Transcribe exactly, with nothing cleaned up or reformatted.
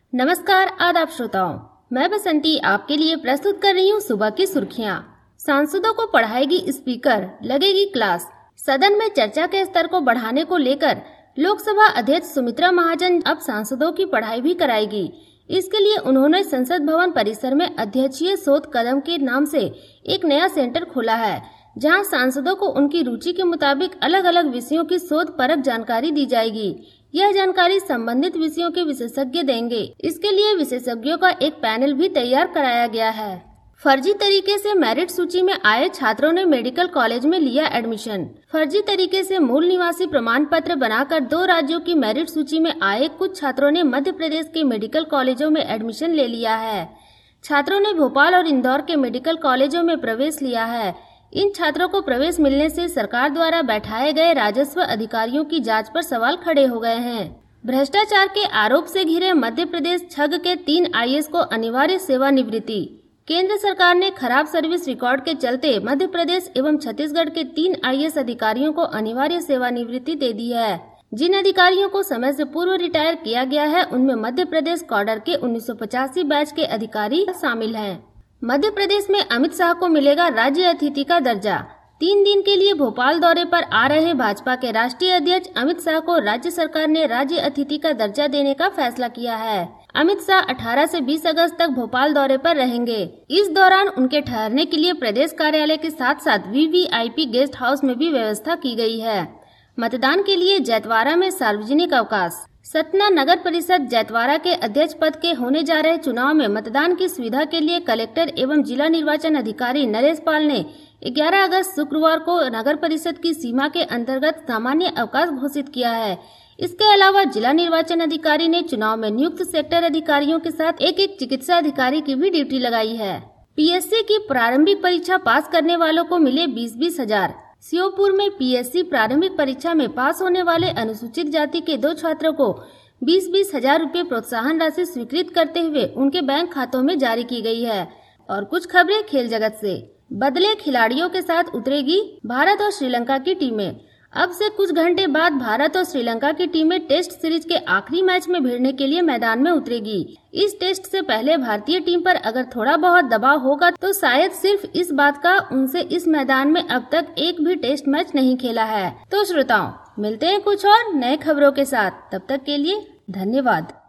नमस्कार आदाब श्रोताओं, मैं बसंती आपके लिए प्रस्तुत कर रही हूँ सुबह की सुर्खियाँ। सांसदों को पढ़ाएगी स्पीकर, लगेगी क्लास। सदन में चर्चा के स्तर को बढ़ाने को लेकर लोकसभा अध्यक्ष सुमित्रा महाजन अब सांसदों की पढ़ाई भी कराएगी। इसके लिए उन्होंने संसद भवन परिसर में अध्यक्षीय शोध कदम के नाम से एक नया सेंटर खोला है, जहां सांसदों को उनकी रुचि के मुताबिक अलग अलग विषयों की शोध परक जानकारी दी जाएगी। यह जानकारी संबंधित विषयों के विशेषज्ञ देंगे। इसके लिए विशेषज्ञों का एक पैनल भी तैयार कराया गया है। फर्जी तरीके से मेरिट सूची में आए छात्रों ने मेडिकल कॉलेज में लिया एडमिशन। फर्जी तरीके से मूल निवासी प्रमाण पत्र बनाकर दो राज्यों की मेरिट सूची में आए कुछ छात्रों ने मध्य प्रदेश के मेडिकल कॉलेजों में एडमिशन ले लिया है। छात्रों ने भोपाल और इंदौर के मेडिकल कॉलेजों में प्रवेश लिया है। इन छात्रों को प्रवेश मिलने से सरकार द्वारा बैठाए गए राजस्व अधिकारियों की जांच पर सवाल खड़े हो गए हैं। भ्रष्टाचार के आरोप से घिरे मध्य प्रदेश छग के तीन आई ए एस को अनिवार्य सेवानिवृत्ति। केंद्र सरकार ने खराब सर्विस रिकॉर्ड के चलते मध्य प्रदेश एवं छत्तीसगढ़ के तीन आई ए एस अधिकारियों को अनिवार्य सेवानिवृत्ति दे दी है। जिन अधिकारियों को समय से पूर्व रिटायर किया गया है, उनमें मध्य प्रदेश कॉडर के उन्नीस सौ पचासी बैच के अधिकारी शामिल हैं। मध्य प्रदेश में अमित शाह को मिलेगा राज्य अतिथि का दर्जा। तीन दिन के लिए भोपाल दौरे पर आ रहे भाजपा के राष्ट्रीय अध्यक्ष अमित शाह को राज्य सरकार ने राज्य अतिथि का दर्जा देने का फैसला किया है। अमित शाह अठारह से बीस अगस्त तक भोपाल दौरे पर रहेंगे। इस दौरान उनके ठहरने के लिए प्रदेश कार्यालय के साथ साथ V V I P guest house में भी व्यवस्था की गई है। मतदान के लिए जैतवाड़ा में सार्वजनिक अवकाश। सतना नगर परिषद जैतवाड़ा के अध्यक्ष पद के होने जा रहे चुनाव में मतदान की सुविधा के लिए कलेक्टर एवं जिला निर्वाचन अधिकारी नरेश पाल ने ग्यारह अगस्त शुक्रवार को नगर परिषद की सीमा के अंतर्गत सामान्य अवकाश घोषित किया है। इसके अलावा जिला निर्वाचन अधिकारी ने चुनाव में नियुक्त सेक्टर अधिकारियों के साथ एक एक चिकित्सा अधिकारी की भी ड्यूटी लगाई है। पी एस सी की प्रारंभिक परीक्षा पास करने वालों को मिले बीस बीस हजार। श्योपुर में पी एस सी प्रारंभिक परीक्षा में पास होने वाले अनुसूचित जाति के दो छात्रों को बीस बीस हजार रूपए प्रोत्साहन राशि स्वीकृत करते हुए उनके बैंक खातों में जारी की गई है। और कुछ खबरें खेल जगत से। बदले खिलाड़ियों के साथ उतरेगी भारत और श्रीलंका की टीमें। अब से कुछ घंटे बाद भारत और श्रीलंका की टीमें टेस्ट सीरीज के आखिरी मैच में भिड़ने के लिए मैदान में उतरेगी। इस टेस्ट से पहले भारतीय टीम पर अगर थोड़ा बहुत दबाव होगा तो शायद सिर्फ इस बात का उनसे इस मैदान में अब तक एक भी टेस्ट मैच नहीं खेला है। तो श्रोताओं, मिलते हैं कुछ और नए खबरों के साथ। तब तक के लिए धन्यवाद।